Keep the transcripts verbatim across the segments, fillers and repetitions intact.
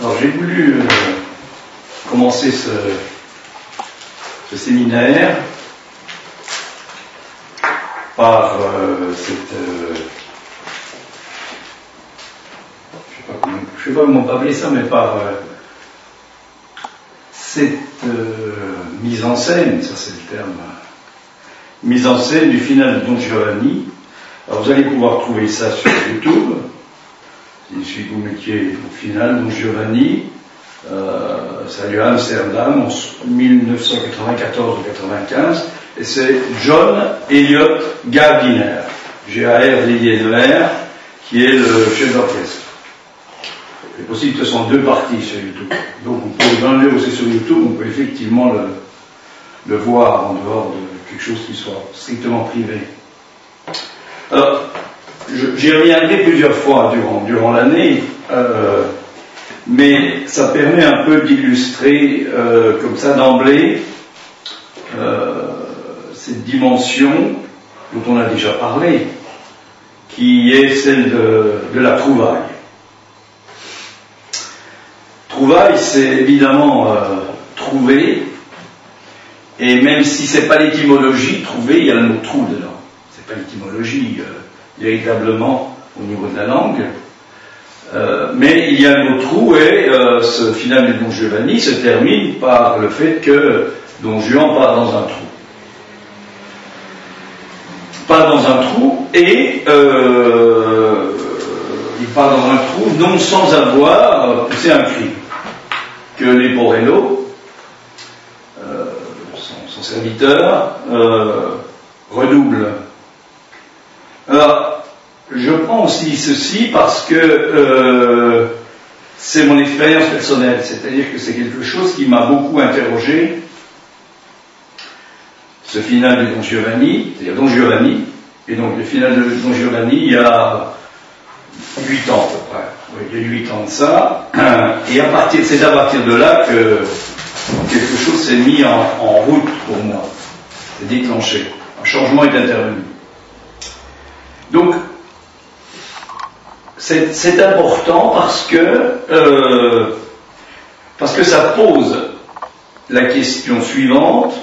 Alors j'ai voulu euh, commencer ce, ce séminaire par euh, cette... Euh, je ne sais pas comment appeler ça, mais par euh, cette euh, mise en scène, ça c'est le terme, mise en scène du final de Don Giovanni. Alors vous allez pouvoir trouver ça sur YouTube. Il suffit que vous mettiez au final Don Giovanni, euh, ça a lieu à Amsterdam en mille neuf cent quatre-vingt-quatorze ou quatre-vingt-quinze, et c'est John Elliott Gardiner, G A R D I N E R, qui est le chef d'orchestre. Il est possible que ce soit en deux parties sur YouTube. Donc vous pouvez l'enlever aussi sur YouTube, on peut effectivement le, le voir en dehors de quelque chose qui soit strictement privé. Alors, j'y reviendrai plusieurs fois durant, durant l'année, euh, mais ça permet un peu d'illustrer euh, comme ça d'emblée euh, cette dimension dont on a déjà parlé, qui est celle de, de la trouvaille. Trouvaille, c'est évidemment euh, trouver, et même si c'est pas l'étymologie, trouver, il y a le mot trou dedans. C'est pas l'étymologie euh, véritablement au niveau de la langue, euh, mais il y a le mot trou, et euh, ce final de Don Giovanni se termine par le fait que Don Juan part dans un trou. Part dans un trou, et euh, il part dans un trou non sans avoir poussé un cri. Que Leporello, euh, son, son serviteur, euh, redouble. Alors, je prends aussi ceci parce que euh, c'est mon expérience personnelle, c'est-à-dire que c'est quelque chose qui m'a beaucoup interrogé. Ce final de Don Giovanni, c'est-à-dire Don Giovanni, et donc le final de Don Giovanni, il y a huit ans à peu près. Oui, il y a huit ans de ça, et à partir, c'est à partir de là que quelque chose s'est mis en, en route pour moi, c'est déclenché, un changement est intervenu. Donc, c'est, c'est important parce que euh, parce que ça pose la question suivante: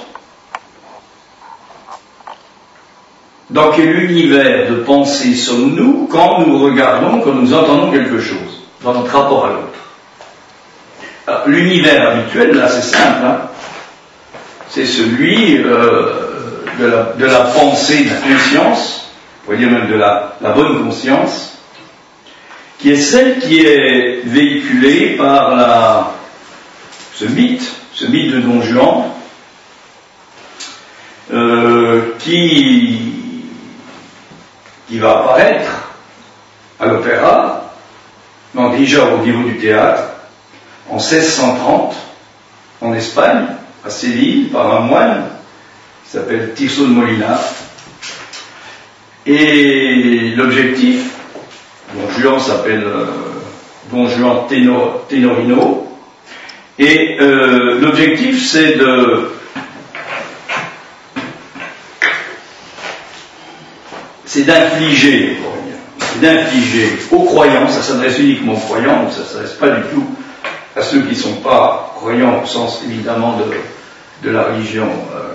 dans quel univers de pensée sommes-nous quand nous regardons, quand nous entendons quelque chose, dans notre rapport à l'autre? Alors, l'univers habituel, là, c'est simple, hein, c'est celui euh, de, la, de la pensée, de la conscience, on pourrait dire même de la, la bonne conscience, qui est celle qui est véhiculée par la, ce mythe, ce mythe de Don Juan, euh, qui qui va apparaître à l'opéra, non, déjà au niveau du théâtre, en seize cent trente, en Espagne, à Séville, par un moine qui s'appelle Tirso de Molina. Et l'objectif, Don Juan s'appelle euh, Don Juan Tenor, Tenorino, et euh, l'objectif c'est de c'est d'infliger, d'infliger aux croyants, ça s'adresse uniquement aux croyants, ça ne s'adresse pas du tout à ceux qui ne sont pas croyants au sens évidemment de, de la religion euh,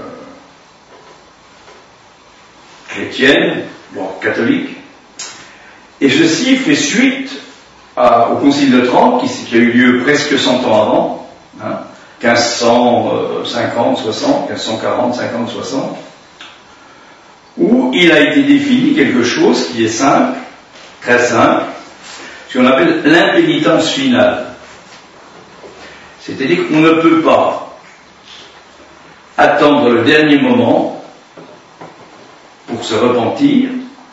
chrétienne, voire catholique. Et ceci fait suite à, au Concile de Trente, qui, qui a eu lieu presque cent ans avant, hein, quinze cent cinquante, soixante, quinze cent quarante, cinquante, soixante, où il a été défini quelque chose qui est simple, très simple, ce qu'on appelle l'impénitence finale. C'est-à-dire qu'on ne peut pas attendre le dernier moment pour se repentir,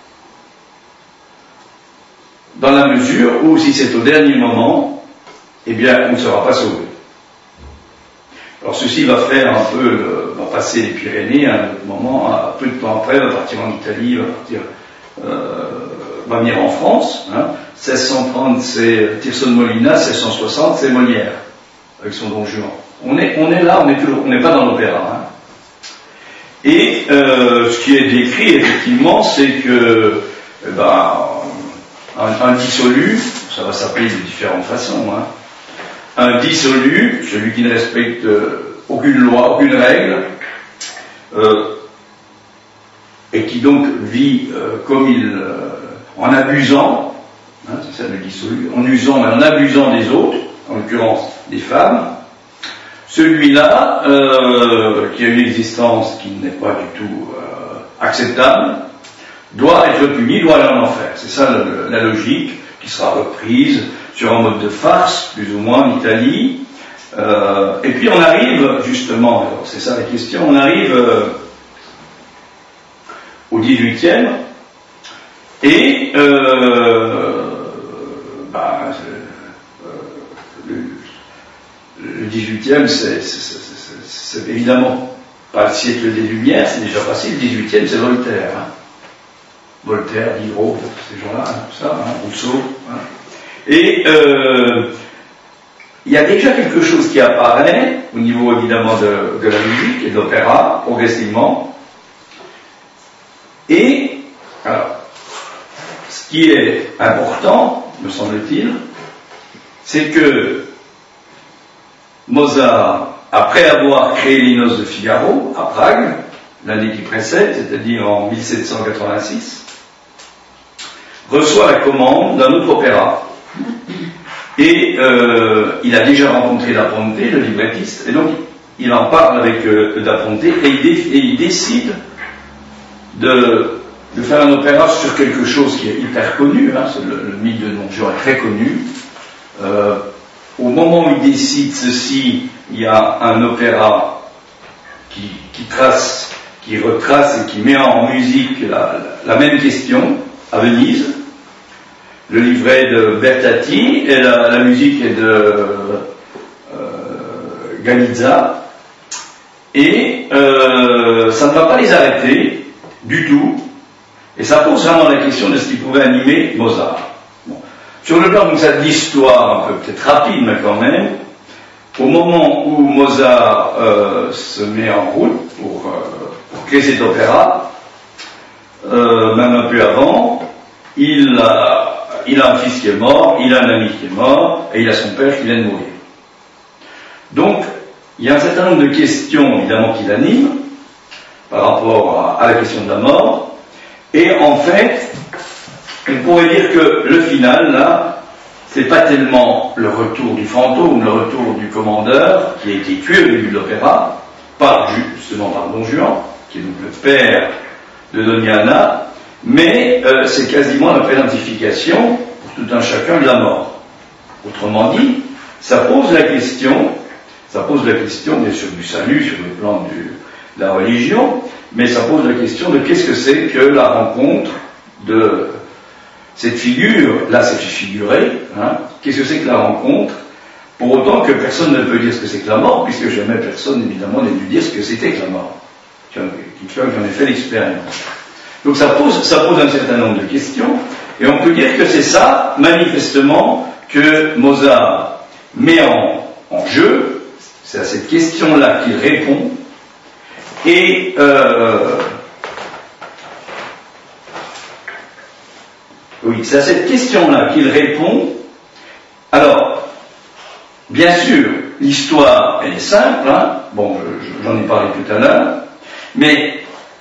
dans la mesure où, si c'est au dernier moment, eh bien, on ne sera pas sauvé. Alors ceci va faire un peu, euh, va passer les Pyrénées à un autre moment, à peu de temps après, va partir en Italie, va partir, euh, va venir en France. Hein. seize cent trente, c'est Tirso de Molina, seize cent soixante, c'est Molière, avec son Don Juan. On est, on est là, on est toujours, on n'est pas dans l'opéra. Hein. Et euh, ce qui est décrit effectivement, c'est que, eh ben, un, un dissolu, ça va s'appeler de différentes façons, hein, un dissolu, celui qui ne respecte aucune loi, aucune règle, euh, et qui donc vit euh, comme il, euh, en abusant, hein, c'est ça le dissolu, en usant, mais en abusant des autres, en l'occurrence des femmes, celui-là, euh, qui a une existence qui n'est pas du tout euh, acceptable, doit être puni, doit aller en enfer. C'est ça le, la logique qui sera reprise sur un mode de farce, plus ou moins en Italie. Euh, et puis on arrive, justement, alors c'est ça la question, on arrive euh, au dix-huitième, et euh, bah, euh, le, le dix-huitième, c'est, c'est, c'est, c'est, c'est évidemment pas le siècle des Lumières, c'est déjà passé, le dix-huitième, c'est Voltaire. Hein. Voltaire, Diderot, ces gens-là, hein, tout ça, hein, Rousseau. Hein. Et euh, il y a déjà quelque chose qui apparaît au niveau évidemment de, de la musique et de l'opéra, progressivement. Et, alors, ce qui est important, me semble-t-il, c'est que Mozart, après avoir créé les Noces de Figaro à Prague, l'année qui précède, c'est-à-dire en mille sept cent quatre-vingt-six, reçoit la commande d'un autre opéra. Et euh, il a déjà rencontré Da Ponte, le librettiste, et donc il en parle avec euh, Da Ponte, et il, dé, et il décide de, de faire un opéra sur quelque chose qui est hyper connu, hein, c'est le, le mythe de Don Juan est très connu. Euh, au moment où il décide ceci, il y a un opéra qui, qui trace, qui retrace et qui met en musique la, la, la même question à Venise. Le livret de Bertati et la, la musique est de euh, Galizza, et euh, ça ne va pas les arrêter du tout, et ça pose vraiment la question de ce qui pouvait animer Mozart. Bon. Sur le plan de l'histoire, un peu peut-être rapide, mais quand même, au moment où Mozart euh, se met en route pour, euh, pour créer cet opéra, euh, même un peu avant, il a Il a un fils qui est mort, il a un ami qui est mort, et il a son père qui vient de mourir. Donc, il y a un certain nombre de questions, évidemment, qui l'animent, par rapport à, à la question de la mort, et en fait, on pourrait dire que le final, là, c'est pas tellement le retour du fantôme, le retour du commandeur, qui a été tué au début de l'opéra, par, justement par Don Juan, qui est donc le père de Doña Ana, mais euh, c'est quasiment la présentification pour tout un chacun de la mort. Autrement dit, ça pose la question, ça pose la question bien sûr du salut sur le plan du, de la religion, mais ça pose la question de qu'est-ce que c'est que la rencontre de cette figure, là c'est figuré, hein, qu'est-ce que c'est que la rencontre, pour autant que personne ne peut dire ce que c'est que la mort, puisque jamais personne évidemment n'a dû dire ce que c'était que la mort. Quelqu'un qui en ait fait l'expérience. Donc ça pose, ça pose un certain nombre de questions, et on peut dire que c'est ça, manifestement, que Mozart met en, en jeu, c'est à cette question-là qu'il répond, et euh, oui, c'est à cette question-là qu'il répond. Alors, bien sûr, l'histoire, elle est simple, hein, bon, je, j'en ai parlé tout à l'heure, mais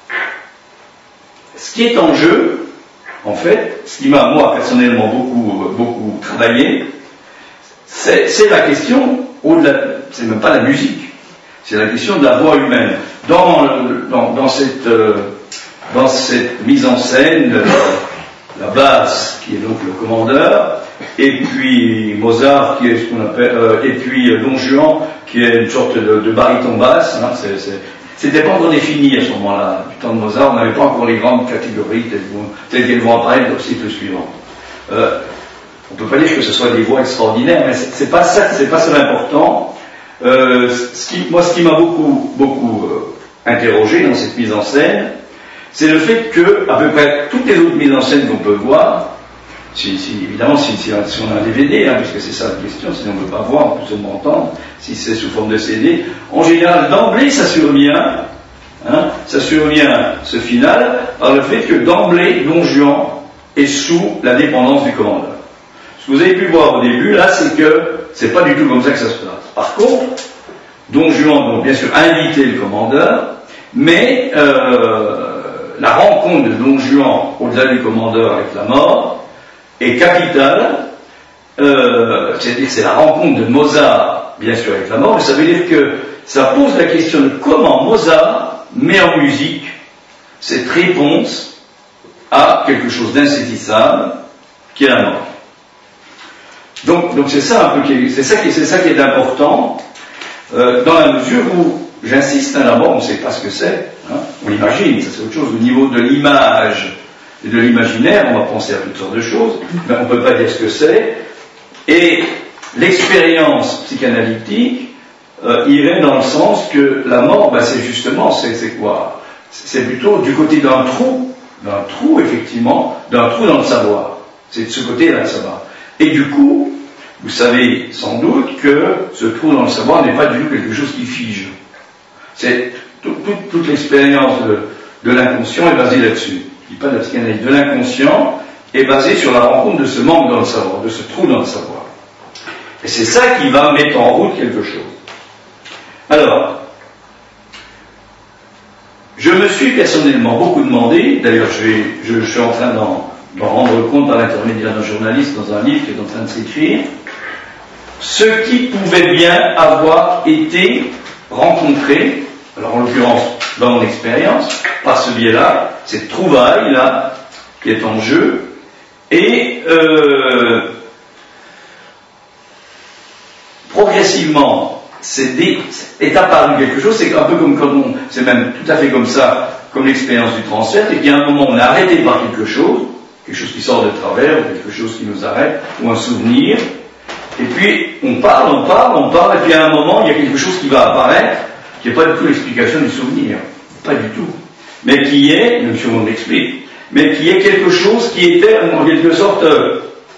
ce qui est en jeu, en fait, ce qui m'a, moi, personnellement, beaucoup, beaucoup travaillé, c'est, c'est la question, au-delà, c'est même pas la musique, c'est la question de la voix humaine. Dans, dans, dans, cette, dans cette mise en scène, la basse, qui est donc le commandeur, et puis Mozart, qui est ce qu'on appelle, euh, et puis Don Juan, qui est une sorte de, de baryton basse, hein, c'est, c'est, c'était pas encore défini à ce moment-là. Du temps de Mozart, on n'avait pas encore les grandes catégories telles qu'elles vont apparaître au cycle suivant. Euh, on peut pas dire que ce soit des voix extraordinaires, mais c'est, c'est pas ça, c'est pas ça l'important. Euh, ce qui, moi, ce qui m'a beaucoup, beaucoup euh, interrogé dans cette mise en scène, c'est le fait que, à peu près toutes les autres mises en scène qu'on peut voir, si, si, évidemment, si, si, si on a un D V D, hein, puisque c'est ça la question, sinon on ne peut pas voir, on peut seulement entendre, si c'est sous forme de C D, en général, d'emblée, ça survient, hein, ça survient, ce final, par le fait que d'emblée, Don Juan est sous la dépendance du commandeur. Ce que vous avez pu voir au début, là, c'est que c'est pas du tout comme ça que ça se passe. Par contre, Don Juan, donc bien sûr, a invité le commandeur, mais euh, la rencontre de Don Juan, au-delà du commandeur avec la mort, est capitale. Euh, c'est-à-dire c'est la rencontre de Mozart, bien sûr, avec la mort, mais ça veut dire que ça pose la question de comment Mozart met en musique cette réponse à quelque chose d'insaisissable qui est la mort. Donc, donc c'est ça un peu qui est, c'est ça qui, c'est ça qui est important, euh, dans la mesure où, j'insiste, hein, d'abord on ne sait pas ce que c'est, hein, on l'imagine, ça c'est autre chose, au niveau de l'image et de l'imaginaire, on va penser à toutes sortes de choses, mais on ne peut pas dire ce que c'est, et l'expérience psychanalytique euh, irait dans le sens que la mort, ben, c'est justement, c'est, c'est quoi? C'est plutôt du côté d'un trou, d'un trou effectivement, d'un trou dans le savoir. C'est de ce côté-là le savoir. Et du coup, vous savez sans doute que ce trou dans le savoir n'est pas du tout quelque chose qui fige. C'est tout, tout, toute l'expérience de, de l'inconscient est basée là-dessus. Je ne dis pas de la psychanalyse, de l'inconscient est basée sur la rencontre de ce manque dans le savoir, de ce trou dans le savoir. Et c'est ça qui va mettre en route quelque chose. Alors, je me suis personnellement beaucoup demandé, d'ailleurs je, vais, je, je suis en train d'en, d'en rendre compte par l'intermédiaire d'un journaliste dans un livre qui est en train de s'écrire, ce qui pouvait bien avoir été rencontré, alors en l'occurrence dans mon expérience, par ce biais-là, cette trouvaille-là qui est en jeu, et euh, progressivement, c'est des, est apparu quelque chose, c'est un peu comme quand on, c'est même tout à fait comme ça, comme l'expérience du transfert, et qu'il y a un moment on est arrêté par quelque chose, quelque chose qui sort de travers, ou quelque chose qui nous arrête, ou un souvenir, et puis on parle, on parle, on parle, et puis à un moment il y a quelque chose qui va apparaître, qui n'est pas du tout l'explication du souvenir, pas du tout, mais qui est, même si on l'explique, mais qui est quelque chose qui était en quelque sorte euh,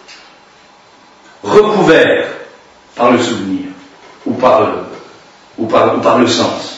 recouvert par le souvenir, ou par le, ou par, ou par le sens.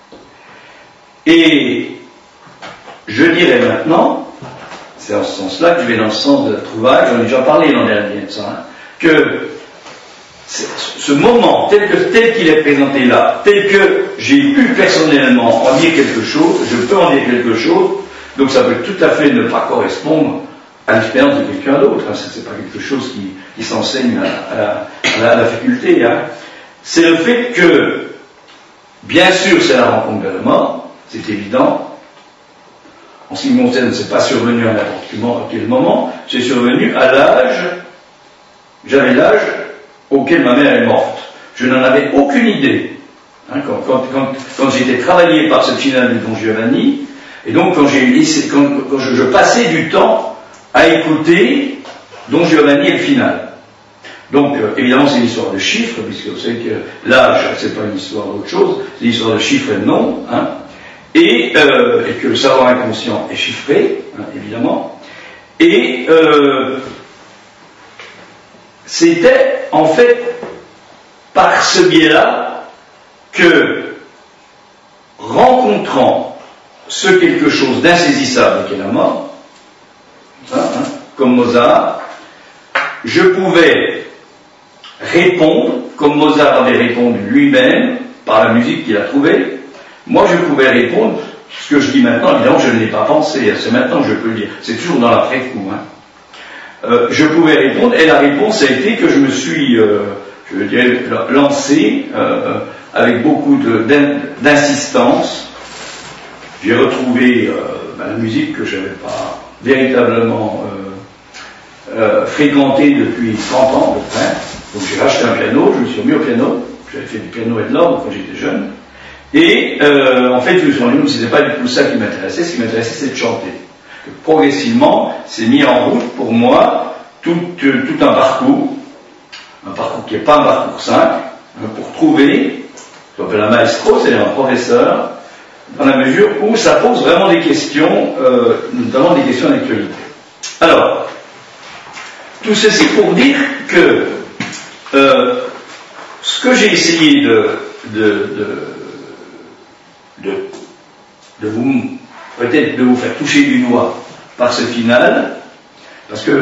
Et je dirais maintenant, c'est en ce sens-là que je vais dans le sens de la trouvaille, j'en ai déjà parlé l'an dernier de ça, hein, que ce moment, tel, que, tel qu'il est présenté là, tel que j'ai pu personnellement en dire quelque chose, je peux en dire quelque chose, donc ça peut tout à fait ne pas correspondre à l'expérience de quelqu'un d'autre, hein, c'est pas quelque chose qui, qui s'enseigne à, à, la, à, la, à la faculté, hein. C'est le fait que, bien sûr, c'est la rencontre de la mort, c'est évident. En ce qui me concerne, c'est pas survenu à n'importe quel moment, c'est survenu à l'âge, j'avais l'âge auquel ma mère est morte. Je n'en avais aucune idée. Hein, quand, quand, quand, quand j'étais travaillé par cette finale de Don Giovanni, et donc quand, j'ai, quand, quand je, je passais du temps à écouter Don Giovanni et le final. Donc, euh, évidemment, c'est une histoire de chiffres, puisque vous savez que l'âge, c'est pas une histoire d'autre chose, c'est une histoire de chiffres et de noms, hein, et, euh, et que le savoir inconscient est chiffré, hein, évidemment, et euh, c'était, en fait, par ce biais-là, que, rencontrant ce quelque chose d'insaisissable qu'est la mort, hein, hein, comme Mozart, je pouvais répondre, comme Mozart avait répondu lui-même, par la musique qu'il a trouvée, moi je pouvais répondre, ce que je dis maintenant, évidemment je ne l'ai pas pensé, c'est maintenant que je peux le dire, c'est toujours dans l'après-coup, hein. Euh, je pouvais répondre, et la réponse a été que je me suis, euh, je dirais, lancé euh, avec beaucoup de, d'insistance. J'ai retrouvé euh, ben, la musique que je n'avais pas véritablement euh, euh, fréquentée depuis trente ans à peu près. Donc j'ai racheté un piano, je me suis remis au piano, j'avais fait du piano et de l'orgue quand j'étais jeune, et euh, en fait je me suis rendu compte que ce n'était pas du tout ça qui m'intéressait, ce qui m'intéressait c'est de chanter. Que progressivement, c'est mis en route pour moi tout, tout, tout un parcours, un parcours qui n'est pas un parcours simple, hein, pour trouver, ce qu'on appelle un maestro, c'est-à-dire un professeur, dans la mesure où ça pose vraiment des questions, euh, notamment des questions d'actualité. Alors, tout ceci pour dire que Euh, ce que j'ai essayé de, de, de, de, de vous, peut-être de vous faire toucher du doigt par ce final, parce que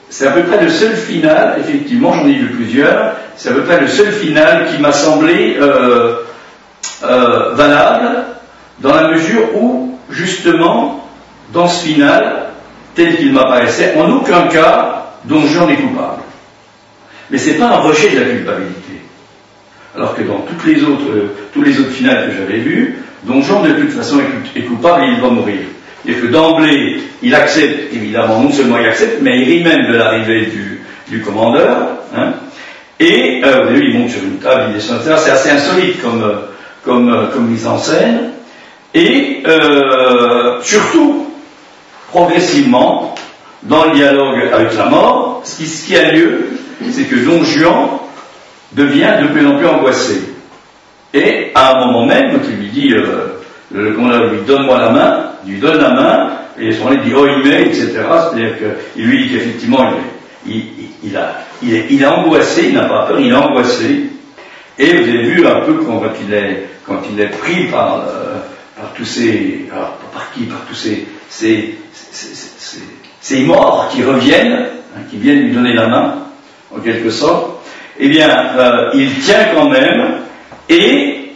c'est à peu près le seul final, effectivement, j'en ai vu plusieurs, c'est à peu près le seul final qui m'a semblé euh, euh, valable, dans la mesure où, justement, dans ce final, tel qu'il m'apparaissait, en aucun cas, Don Juan n'est coupable. Mais c'est pas un rejet de la culpabilité. Alors que dans toutes les autres, euh, tous les autres finales que j'avais vus, Don Juan de toute façon est, est coupable et il va mourir. C'est-à-dire que d'emblée, il accepte, évidemment, non seulement il accepte, mais il rit même de l'arrivée du, du commandeur, hein, et euh, vous avez vu, il monte sur une table, il descend, et cetera. C'est assez insolite comme, comme, comme mise en scène, et euh, surtout, progressivement, dans le dialogue avec la mort, ce qui, ce qui a lieu, c'est que Don Juan devient de plus en plus angoissé. Et à un moment même, quand il lui dit, euh, le commandeur lui donne-moi la main, il lui donne la main, et à ce moment-là, il dit oime, et cetera. C'est-à-dire qu'il lui dit qu'effectivement, il, il, il, a, il, est, il est angoissé, il n'a pas peur, il est angoissé. Et vous avez vu un peu quand il est, quand il est pris par, euh, par tous ces, alors, par qui, par tous ces, ces, ces, ces, ces morts qui reviennent, hein, qui viennent lui donner la main, en quelque sorte, eh bien, euh, il tient quand même, et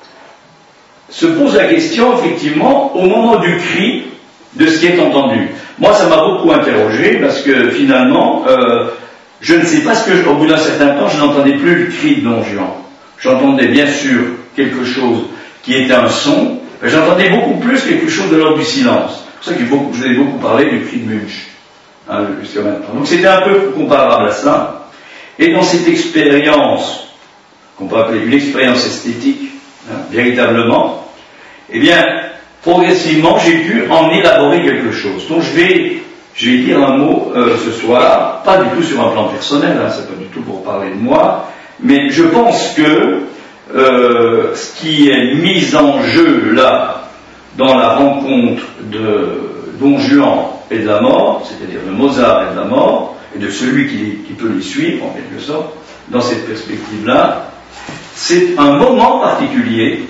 se pose la question, effectivement, au moment du cri, de ce qui est entendu. Moi, ça m'a beaucoup interrogé, parce que, finalement, euh, je ne sais pas ce que, au bout d'un certain temps, je n'entendais plus le cri de Don Juan. J'entendais, bien sûr, quelque chose qui était un son, mais j'entendais beaucoup plus quelque chose de l'ordre du silence. C'est pour ça que beaucoup, je vous ai beaucoup parlé du cri de Munch, hein, jusqu'à maintenant. Donc, c'était un peu comparable à ça. Et dans cette expérience, qu'on peut appeler une expérience esthétique, hein, véritablement, eh bien, progressivement, j'ai pu en élaborer quelque chose. Donc, je vais, je vais dire un mot euh, ce soir, pas du tout sur un plan personnel, hein, c'est pas du tout pour parler de moi, mais je pense que euh, ce qui est mis en jeu là, dans la rencontre de Don Juan et de la mort, c'est-à-dire de Mozart et de la mort, et de celui qui, qui peut les suivre, en quelque sorte, dans cette perspective-là, c'est un moment particulier,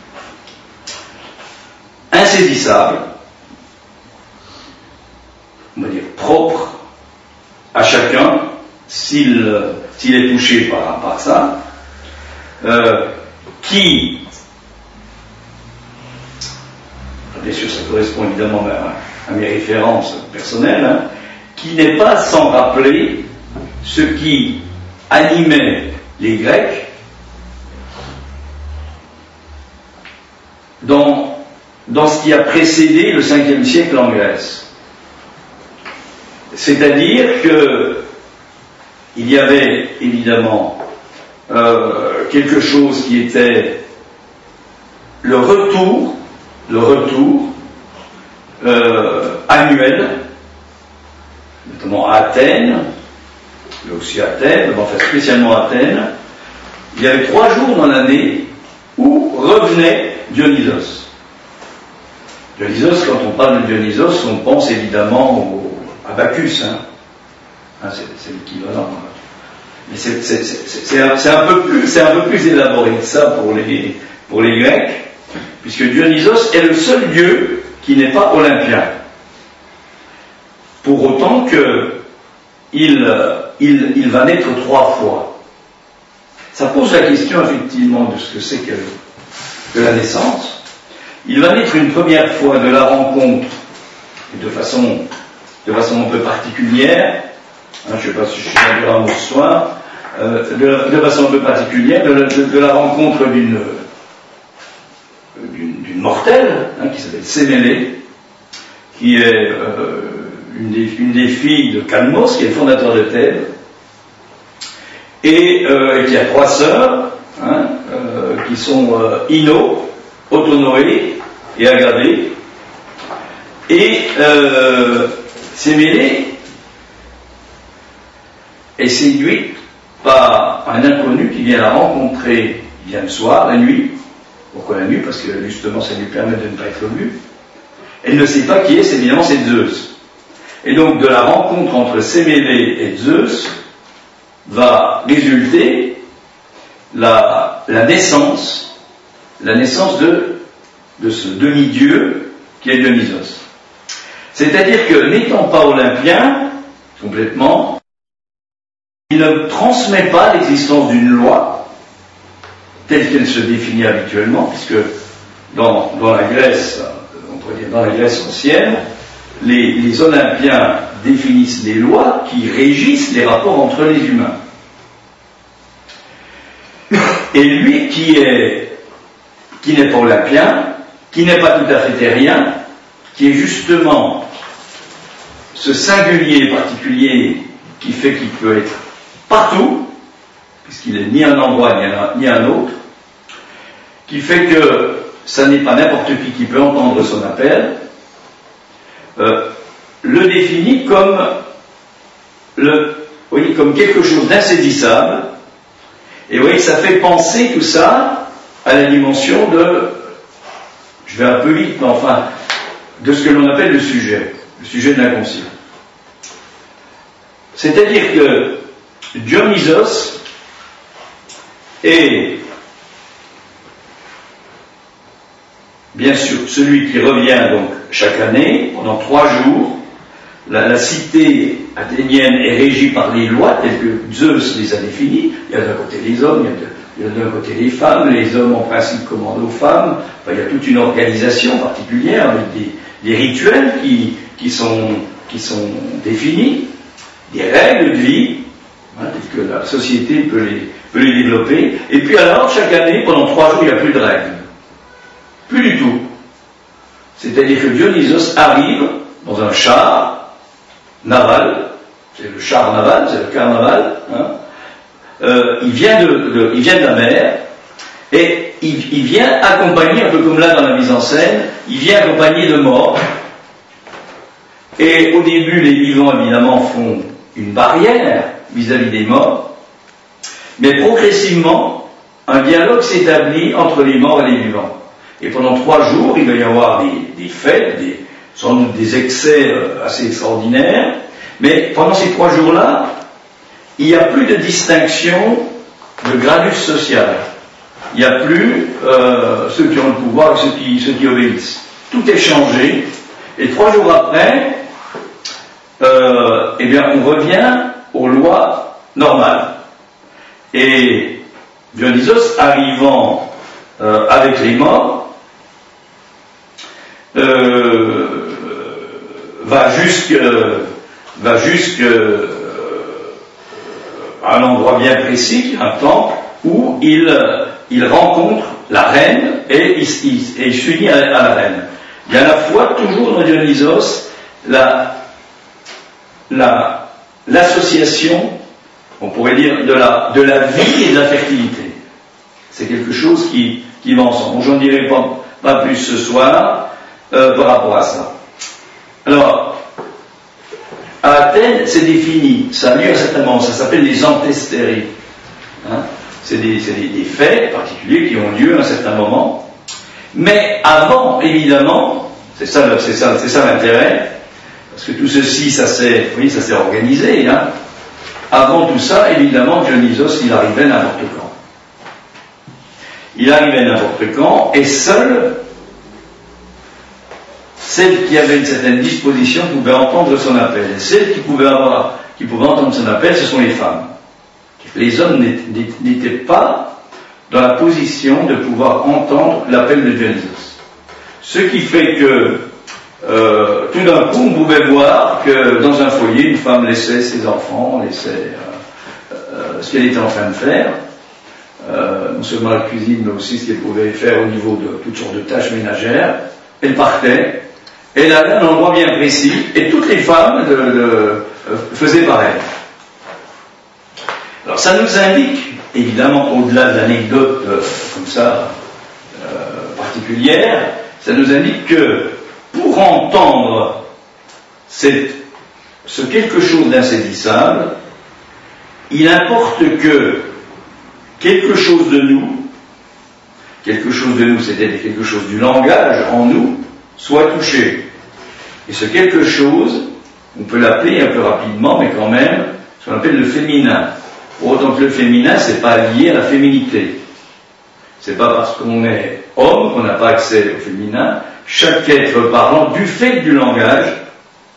insaisissable, on va dire propre à chacun, s'il, s'il est touché par, par ça, euh, qui, bien sûr ça correspond évidemment à, à mes références personnelles, hein, qui n'est pas sans rappeler ce qui animait les Grecs dans, dans ce qui a précédé le cinquième siècle en Grèce. C'est-à-dire que il y avait évidemment euh, quelque chose qui était le retour, le retour euh, annuel, notamment à Athènes, mais aussi à Athènes, enfin spécialement à Athènes, il y avait trois jours dans l'année où revenait Dionysos. Dionysos, quand on parle de Dionysos, on pense évidemment au, à Bacchus, hein. Hein, c'est, c'est l'équivalent. Mais c'est, c'est, c'est, c'est, un, c'est, un peu plus, c'est un peu plus élaboré que ça pour les, pour les Grecs, puisque Dionysos est le seul dieu qui n'est pas olympien. Pour autant que il, il, il va naître trois fois. Ça pose la question effectivement de ce que c'est que, que la naissance. Il va naître une première fois de la rencontre, et de façon, de façon un peu particulière, hein, je ne sais pas si je suis en dire un mot ce soir, euh, de, de façon un peu particulière, de, de, de la rencontre d'une, d'une, d'une mortelle, hein, qui s'appelle Sémélé, qui est euh, une, des, une des filles de Calmos, qui est le fondateur de Thèbes, et euh, qui a trois sœurs, hein, euh, qui sont euh, Ino, Autonoé et Agabé. Et euh, Sémélé est séduite par un inconnu qui vient la rencontrer, il vient le soir, la nuit. Pourquoi la nuit? Parce que justement ça lui permet de ne pas être vue. Elle ne sait pas qui est, c'est évidemment c'est Zeus. Et donc de la rencontre entre Sémélé et Zeus va résulter la, la naissance, la naissance de, de ce demi-dieu qui est Dionysos. C'est-à-dire que n'étant pas olympien, complètement. Il ne transmet pas l'existence d'une loi telle qu'elle se définit habituellement, puisque dans, dans la Grèce, on pourrait dire dans la Grèce ancienne, les, les Olympiens définissent les lois qui régissent les rapports entre les humains. Et lui qui est qui n'est pas olympien, qui n'est pas tout à fait terrien, qui est justement ce singulier particulier qui fait qu'il peut être partout, puisqu'il n'est ni un endroit ni un, ni un autre, qui fait que ça n'est pas n'importe qui qui peut entendre son appel, euh, le définit comme, le, oui, comme quelque chose d'insaisissable. Et vous voyez, ça fait penser tout ça à la dimension de, je vais un peu vite, mais enfin, de ce que l'on appelle le sujet, le sujet de l'inconscient. C'est-à-dire que Dionysos est, bien sûr, celui qui revient donc chaque année, pendant trois jours. La, la cité athénienne est régie par les lois telles que Zeus les a définies. Il y a d'un côté les hommes, il y a, de, il y a d'un côté les femmes. Les hommes en principe commandent aux femmes. Enfin, il y a toute une organisation particulière avec des, des rituels qui, qui, sont, qui sont définis, des règles de vie, hein, telles que la société peut les, peut les développer. Et puis alors, chaque année, pendant trois jours, il n'y a plus de règles. Plus du tout. C'est-à-dire que Dionysos arrive dans un char naval, c'est le char naval, c'est le carnaval, hein. euh, il, vient de, de, il vient de la mer, et il, il vient accompagné, un peu comme là dans la mise en scène, il vient accompagné de morts, et au début les vivants évidemment font une barrière vis-à-vis des morts, mais progressivement un dialogue s'établit entre les morts et les vivants. Et pendant trois jours, il va y avoir des, des fêtes, des, sans doute des excès assez extraordinaires, mais pendant ces trois jours-là, il n'y a plus de distinction de gradus social. Il n'y a plus euh, ceux qui ont le pouvoir et ceux qui, ceux qui obéissent. Tout est changé, et trois jours après, euh, eh bien, on revient aux lois normales. Et Dionysos, arrivant euh, avec les morts, Euh, va jusque va jusque euh, à un endroit bien précis, un temple, où il, il rencontre la reine et il, il, et il s'unit à, à la reine. Il y a à la fois, toujours dans Dionysos, la, la, l'association, on pourrait dire, de la, de la vie et de la fertilité. C'est quelque chose qui, qui va ensemble. J'en dirai pas, pas plus ce soir. Euh, par rapport à ça. Alors, à Athènes, c'est défini, ça a lieu à un certain moment, ça s'appelle les antestéries. Hein, c'est des, c'est des, des faits particuliers qui ont lieu à un certain moment. Mais avant, évidemment, c'est ça, c'est ça, c'est ça l'intérêt, parce que tout ceci, ça s'est, oui, ça s'est organisé. Hein. Avant tout ça, évidemment, Dionysos, il arrivait n'importe quand. Il arrivait n'importe quand, et seul, celle qui avait une certaine disposition pouvait entendre son appel. Et celles qui pouvaient avoir, qui pouvaient entendre son appel, ce sont les femmes. Les hommes n'étaient pas dans la position de pouvoir entendre l'appel de Dionysos. Ce qui fait que, euh, tout d'un coup, on pouvait voir que dans un foyer, une femme laissait ses enfants, laissait euh, euh, ce qu'elle était en train de faire, euh, non seulement la cuisine, mais aussi ce qu'elle pouvait faire au niveau de toutes sortes de tâches ménagères. Elle partait. Elle allait à un endroit bien précis, et toutes les femmes de, de, euh, faisaient pareil. Alors ça nous indique, évidemment, au-delà de l'anecdote euh, comme ça, euh, particulière, ça nous indique que pour entendre cette, ce quelque chose d'insaisissable, il importe que quelque chose de nous, quelque chose de nous, c'est-à-dire quelque chose du langage en nous, soit touché. Et ce quelque chose, on peut l'appeler un peu rapidement, mais quand même, ce qu'on appelle le féminin. Pour autant que le féminin, c'est pas lié à la féminité. C'est pas parce qu'on est homme qu'on n'a pas accès au féminin. Chaque être parlant, du fait du langage,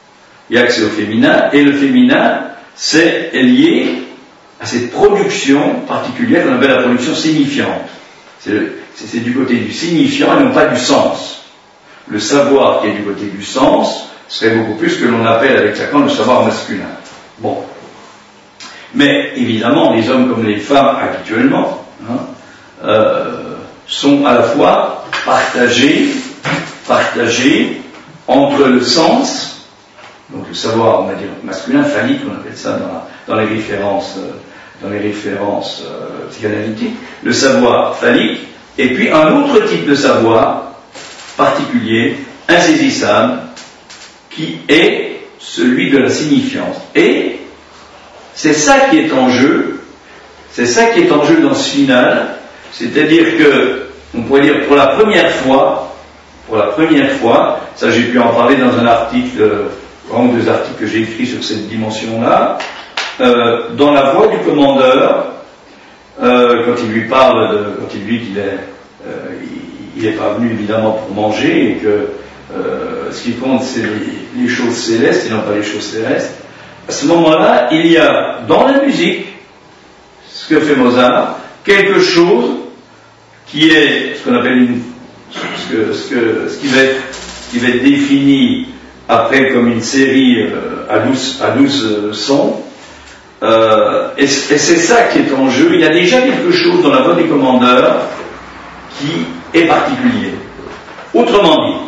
il y a accès au féminin, et le féminin, c'est lié à cette production particulière qu'on appelle la production signifiante. C'est, le, c'est, c'est du côté du signifiant et non pas du sens. Le savoir qui est du côté du sens serait beaucoup plus ce que l'on appelle avec Lacan le savoir masculin. Bon. Mais évidemment, les hommes comme les femmes actuellement hein, euh, sont à la fois partagés, partagés entre le sens, donc le savoir, on va dire masculin, phallique, on appelle ça dans, la, dans les références, euh, dans les références euh, psychanalytiques, le savoir phallique, et puis un autre type de savoir particulier, insaisissable, qui est celui de la signifiance. Et c'est ça qui est en jeu, c'est ça qui est en jeu dans ce final, c'est-à-dire que, on pourrait dire pour la première fois, pour la première fois, ça j'ai pu en parler dans un article, un ou deux articles que j'ai écrits sur cette dimension-là, euh, dans la voix du commandeur, euh, quand il lui parle, de, quand il lui dit qu'il est, euh, il n'est pas venu évidemment pour manger et que euh, ce qui compte c'est les, les choses célestes et non pas les choses terrestres. À ce moment-là, il y a dans la musique, ce que fait Mozart, quelque chose qui est ce qu'on appelle une, ce, que, ce, que, ce qui, va être, qui va être défini après comme une série euh, à douze, à douze euh, sons. Euh, et, et c'est ça qui est en jeu. Il y a déjà quelque chose dans la voix des commandeurs qui est particulier. Autrement dit,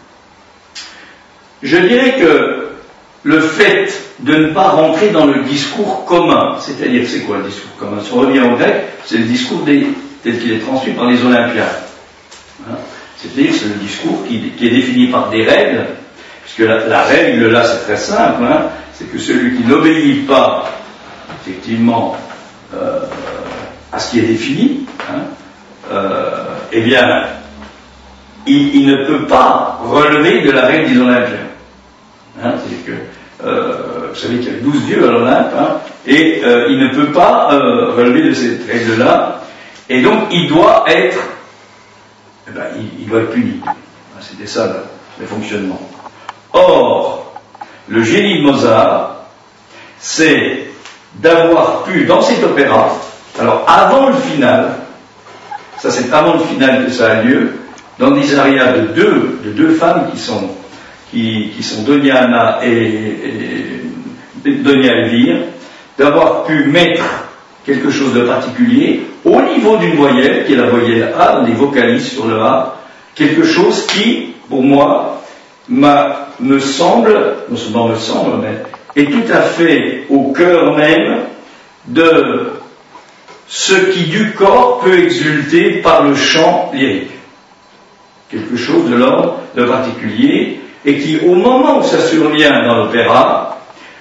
je dirais que le fait de ne pas rentrer dans le discours commun, c'est-à-dire c'est quoi le discours commun? Si on revient au grec, c'est le discours des, tel qu'il est transmis par les Olympiens. Hein, c'est-à-dire c'est le discours qui, qui est défini par des règles, puisque la, la règle là c'est très simple, hein, c'est que celui qui n'obéit pas effectivement euh, à ce qui est défini, hein, euh, eh bien il, il ne peut pas relever de la règle des Olympiens. Hein, c'est-à-dire que euh, vous savez qu'il y a douze dieux à l'Olympe, hein, et euh, il ne peut pas euh, relever de cette règle-là, et donc il doit être, eh ben, il, il doit être puni. C'était ça le, le fonctionnement. Or, le génie de Mozart, c'est d'avoir pu, dans cet opéra, alors avant le final, ça c'est avant le final que ça a lieu, dans des arias de deux, de deux femmes qui sont Qui, qui sont Doniana et, et Donia Elvire, d'avoir pu mettre quelque chose de particulier au niveau d'une voyelle, qui est la voyelle A, on est vocaliste sur le A, quelque chose qui, pour moi, m'a, me semble, non seulement me semble, mais est tout à fait au cœur même de ce qui du corps peut exulter par le chant lyrique. Quelque chose de l'ordre de particulier, et qui, au moment où ça survient dans l'opéra,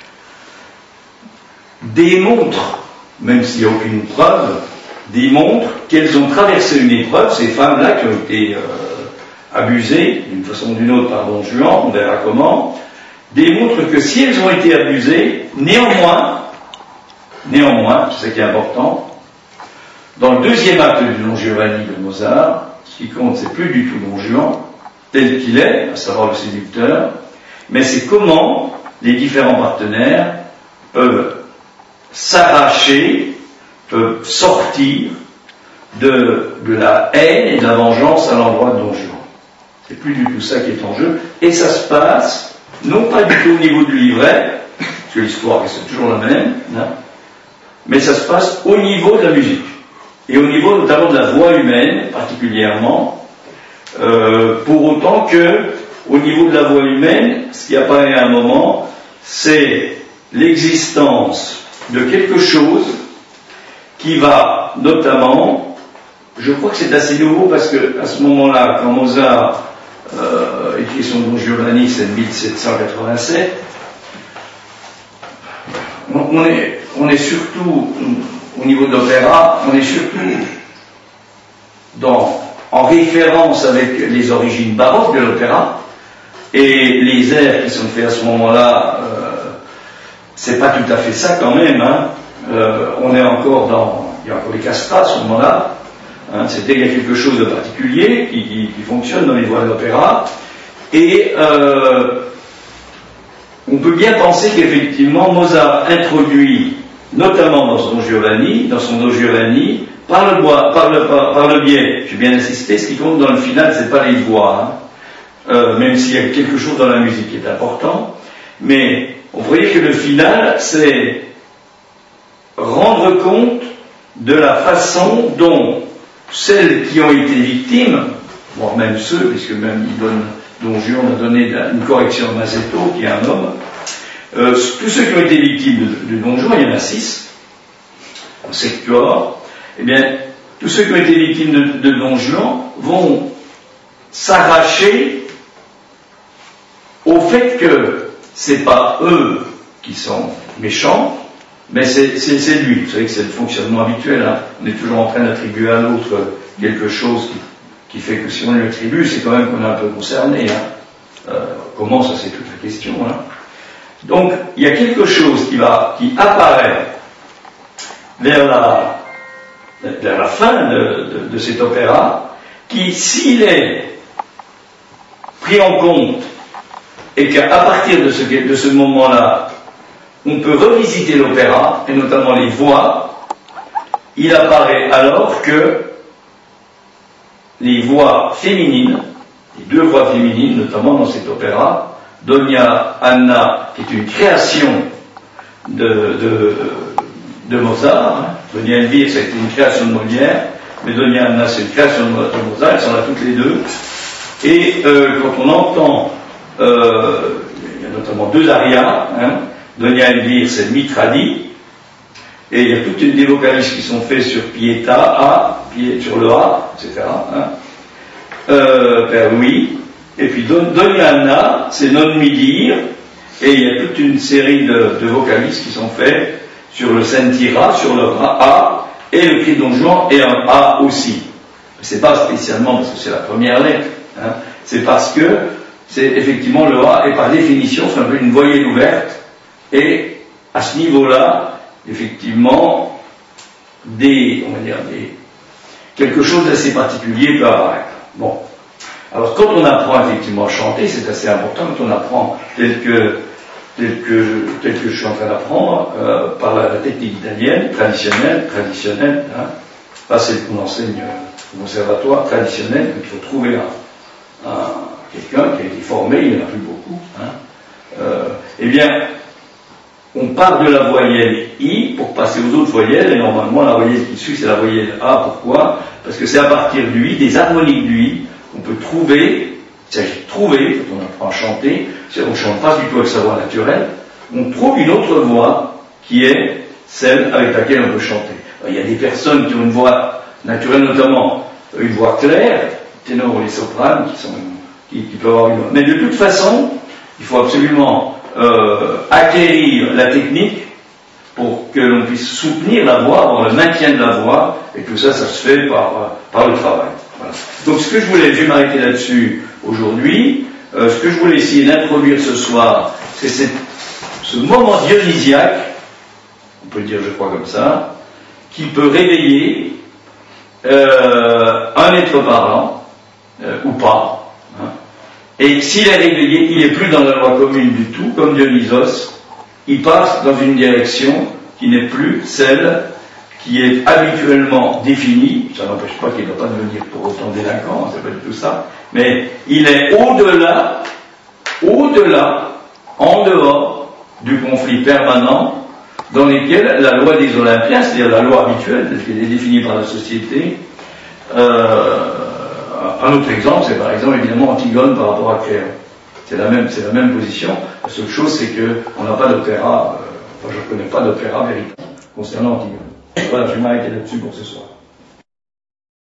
démontre, même s'il n'y a aucune preuve, démontre qu'elles ont traversé une épreuve, ces femmes-là qui ont été euh, abusées, d'une façon ou d'une autre par Don Juan, on verra comment, démontre que si elles ont été abusées, néanmoins, néanmoins, c'est ça qui est important, dans le deuxième acte du Don Giovanni de Mozart, ce qui compte, c'est plus du tout Don Juan, tel qu'il est, à savoir le séducteur, mais c'est comment les différents partenaires peuvent s'arracher, peuvent sortir de, de la haine et de la vengeance à l'endroit de Don Juan. C'est plus du tout ça qui est en jeu, et ça se passe, non pas du tout au niveau du livret, parce que l'histoire reste toujours la même, hein, mais ça se passe au niveau de la musique, et au niveau notamment de la voix humaine, particulièrement, Euh, pour autant que, au niveau de la voix humaine, ce qui apparaît à un moment, c'est l'existence de quelque chose qui va notamment, je crois que c'est assez nouveau parce que à ce moment-là, quand Mozart euh, écrit son Don Giovanni, c'est mille sept cent quatre-vingt-sept, on, on, est, on est surtout, au niveau de l'opéra, on est surtout dans en référence avec les origines baroques de l'opéra, et les airs qui sont faits à ce moment-là, euh, c'est pas tout à fait ça quand même, hein. Euh, on est encore dans, il y a encore les castrats à ce moment-là, hein, c'est-à-dire qu'il y a quelque chose de particulier qui, qui, qui fonctionne dans les voix de l'opéra, et euh, on peut bien penser qu'effectivement Mozart introduit, notamment dans son Giovanni, dans son Don Giovanni, par le, bois, par le, par, par le biais, j'ai bien insisté, ce qui compte dans le final, c'est pas les voix, hein, euh, même s'il y a quelque chose dans la musique qui est important, mais vous voyez que le final, c'est rendre compte de la façon dont celles qui ont été victimes, voire même ceux, puisque même il donne, Don Juan a donné une correction à Mazetto, qui est un homme, euh, tous ceux qui ont été victimes de, de Don Juan, il y en a six, en sectoire, eh bien, tous ceux qui ont été victimes de, de Don Juan vont s'arracher au fait que c'est pas eux qui sont méchants, mais c'est, c'est, c'est lui. Vous savez que c'est le fonctionnement habituel, hein. On est toujours en train d'attribuer à l'autre quelque chose qui, qui fait que si on lui attribue, c'est quand même qu'on est un peu concerné, hein. Euh, comment, ça c'est toute la question, hein. Donc, il y a quelque chose qui va, qui apparaît vers la, vers la fin de, de, de cet opéra, qui, s'il est pris en compte, et qu'à partir de ce, de ce moment-là, on peut revisiter l'opéra, et notamment les voix, il apparaît alors que les voix féminines, les deux voix féminines, notamment dans cet opéra, Dona Anna, qui est une création de, de, de Mozart, hein. Dona Elvire, ça a été une création de Molière, mais Dona Anna, c'est une création de Mozart, elles sont là toutes les deux, et euh, quand on entend, euh, il y a notamment deux arias, hein, Dona Elvire, c'est Mitradi, et il y a toutes des vocalises qui sont faits sur Pietà, A, sur le A, et cetera. Hein. Euh, Père Louis, et puis Dona Anna, c'est Non mi dire, et il y a toute une série de, de vocalises qui sont faits sur le Sentira, sur le A, et le cri Don Juan, et un A aussi. C'est pas spécialement parce que c'est la première lettre, hein. C'est parce que c'est effectivement le A, et par définition, c'est un peu une voyelle ouverte. Et à ce niveau-là, effectivement, des, on va dire, des, quelque chose d'assez particulier peut apparaître. Bon. Alors, quand on apprend effectivement à chanter, c'est assez important, quand on apprend tel que, tel que, tel que je suis en train d'apprendre, euh, par la, la technique italienne, traditionnelle, traditionnelle, hein, pas celle qu'on enseigne au conservatoire, traditionnelle, il faut trouver un, un, quelqu'un qui a été formé, il n'y en a plus beaucoup, hein, euh, eh bien, on part de la voyelle I pour passer aux autres voyelles, et normalement la voyelle qui suit c'est la voyelle A. Pourquoi? Parce que c'est à partir du I, des harmoniques du I, qu'on peut trouver, il s'agit de trouver, quand on apprend à chanter, c'est-à-dire qu'on ne chante pas du tout avec sa voix naturelle, on trouve une autre voix qui est celle avec laquelle on peut chanter. Alors, il y a des personnes qui ont une voix naturelle, notamment une voix claire, les ténors ou les sopranes, qui, sont, qui, qui peuvent avoir une voix. Mais de toute façon, il faut absolument Euh, acquérir la technique pour que l'on puisse soutenir la voix, avoir le maintien de la voix, et tout ça, ça se fait par, par le travail. Voilà. Donc ce que je voulais, je vais m'arrêter là-dessus aujourd'hui, euh, ce que je voulais essayer d'introduire ce soir, c'est cette, ce moment dionysiaque, on peut le dire je crois comme ça, qui peut réveiller euh, un être parlant, euh, ou pas. Et s'il est réveillé, il n'est plus dans la loi commune du tout, comme Dionysos, il passe dans une direction qui n'est plus celle qui est habituellement définie, ça n'empêche pas qu'il ne va pas devenir pour autant délinquant, c'est pas du tout ça, mais il est au-delà, au-delà, en dehors du conflit permanent dans lequel la loi des Olympiens, c'est-à-dire la loi habituelle, telle qu'elle est définie par la société, euh, un autre exemple, c'est par exemple évidemment Antigone par rapport à Créon. C'est la même, c'est la même position. La seule chose, c'est qu'on n'a pas d'opéra, euh, enfin je ne connais pas d'opéra véritable concernant Antigone. Voilà, je vais m'arrêter là-dessus pour ce soir.